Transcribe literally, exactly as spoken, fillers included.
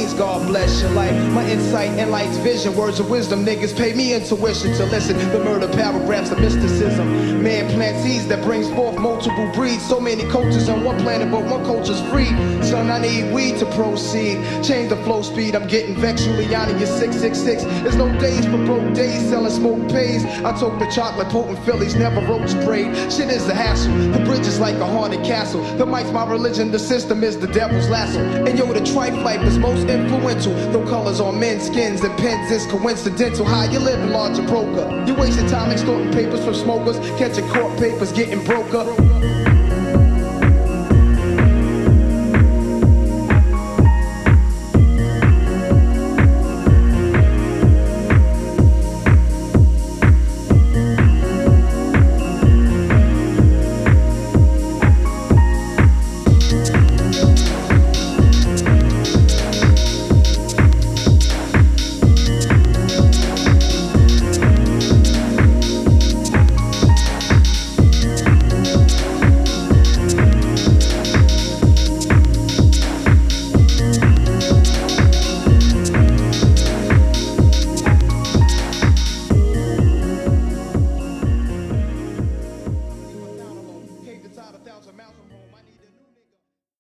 always, God bless your life. My insight and light's vision, words of wisdom, niggas pay me intuition to listen. The murder paragraphs of mysticism. Man plant seeds that brings forth multiple breeds. So many cultures on one planet, but one culture's free. Son, I need weed to proceed. Change the flow speed, I'm getting vexed. Giuliani, you're six six six. There's no days for broke days, selling smoke pays. I took the chocolate, potent Phillies, never roach sprayed. Shit is a hassle, the bridge is like a haunted castle. The mic's my religion, the system is the devil's lasso. And yo, the trife life is most influential. Though colors on men's skins and pens is coincidental. How you living, larger broker? You wasting time extorting papers from smokers, catching court papers, getting broke up.